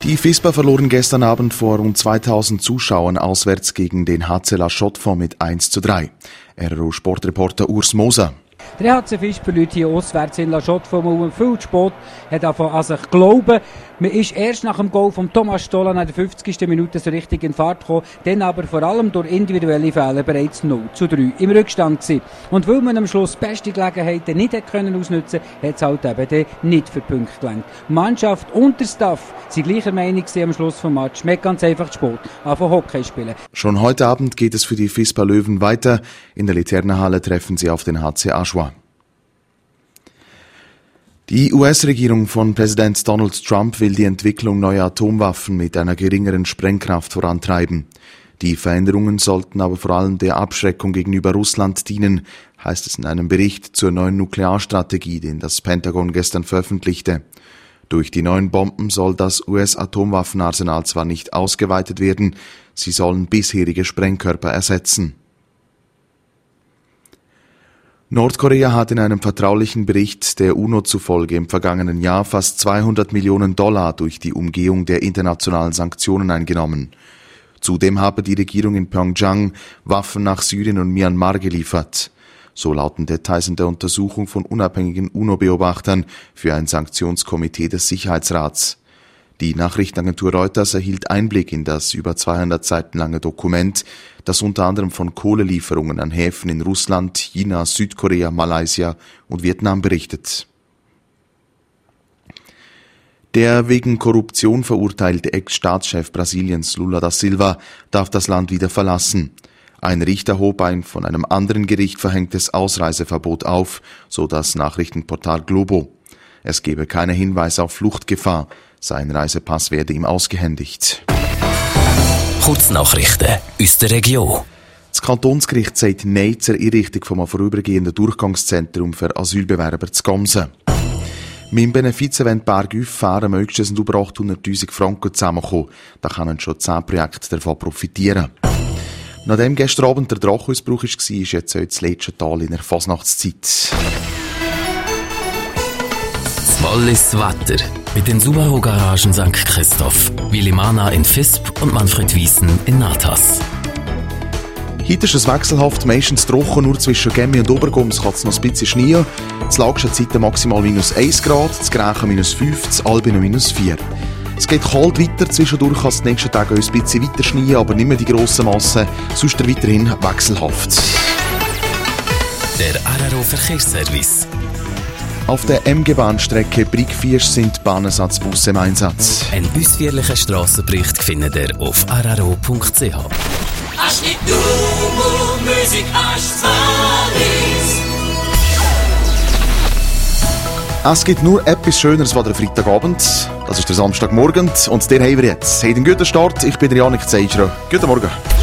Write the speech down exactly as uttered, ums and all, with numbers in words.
Die Vispa verloren gestern Abend vor rund zweitausend Zuschauern auswärts gegen den H C La Chaux-de-Fonds mit eins zu drei. R R O-Sportreporter Urs Moser. Der H C Vispa verliert hier auswärts in La Chaux-de-Fonds viel zu spät, hat angefangen an sich glauben. Man ist erst nach dem Goal von Thomas Stoller in der fünfzigsten Minute so richtig in Fahrt gekommen, dann aber vor allem durch individuelle Fehler bereits null zu drei im Rückstand gewesen. Und weil man am Schluss beste Gelegenheiten nicht hat können ausnutzen, hat es halt eben dann nicht für Punkte gelangt. Mannschaft und der Staff sind gleicher Meinung am Schluss des Matches. Man hat ganz einfach Sport anfangen Hockey spielen. Schon heute Abend geht es für die Vispa Löwen weiter. In der Literna-Halle treffen sie auf den H C Ajoie. Die U S-Regierung von Präsident Donald Trump will die Entwicklung neuer Atomwaffen mit einer geringeren Sprengkraft vorantreiben. Die Veränderungen sollten aber vor allem der Abschreckung gegenüber Russland dienen, heißt es in einem Bericht zur neuen Nuklearstrategie, den das Pentagon gestern veröffentlichte. Durch die neuen Bomben soll das U S-Atomwaffenarsenal zwar nicht ausgeweitet werden, sie sollen bisherige Sprengkörper ersetzen. Nordkorea hat in einem vertraulichen Bericht der UNO zufolge im vergangenen Jahr fast zweihundert Millionen Dollar durch die Umgehung der internationalen Sanktionen eingenommen. Zudem habe die Regierung in Pyeongchang Waffen nach Syrien und Myanmar geliefert. So lauten Details in der Untersuchung von unabhängigen UNO-Beobachtern für ein Sanktionskomitee des Sicherheitsrats. Die Nachrichtenagentur Reuters erhielt Einblick in das über zweihundert Seiten lange Dokument, das unter anderem von Kohlelieferungen an Häfen in Russland, China, Südkorea, Malaysia und Vietnam berichtet. Der wegen Korruption verurteilte Ex-Staatschef Brasiliens Lula da Silva darf das Land wieder verlassen. Ein Richter hob ein von einem anderen Gericht verhängtes Ausreiseverbot auf, so das Nachrichtenportal Globo. Es gebe keine Hinweise auf Fluchtgefahr. Sein Reisepass werde ihm ausgehändigt. Kurznachrichten aus der Region. Das Kantonsgericht sagt Nein zur Einrichtung von einem vorübergehenden Durchgangszentrum für Asylbewerber zu Gomsen. Mit dem Benefizevent Bergüff fahren möglichst sind über achthunderttausend Franken zusammengekommen. Da können schon zehn Projekte davon profitieren. Nachdem gestern Abend der Drachenausbruch war, ist jetzt auch das letzte Tal in der Fasnachtszeit. Wallis Wetter mit den Subaru-Garagen Sankt Christoph, Willimana in Visp und Manfred Wiesen in Natas. Heute ist es wechselhaft, meistens trocken, nur zwischen Gemmi und Obergoms kann es noch ein bisschen schneien. Das Lagste Zeiten maximal minus eins Grad, das Grächen minus fünf, das Albino minus vier. Es geht kalt weiter, zwischendurch kann es die nächsten Tage ein bisschen weiter schneien, aber nicht mehr die grossen Massen, sonst weiterhin wechselhaft. Der R R O-Verkehrsservice. Auf der M G-Bahnstrecke Brig-Viersch sind Bahnersatzbusse im Einsatz. Einen ausführlichen Strassenbericht findet ihr auf r r o punkt c h. Es gibt nur etwas Schöneres als der Freitagabend. Das ist der Samstagmorgen. Und der haben wir jetzt. Habt einen guten Start. Ich bin der Janik Zeitscher. Guten Morgen.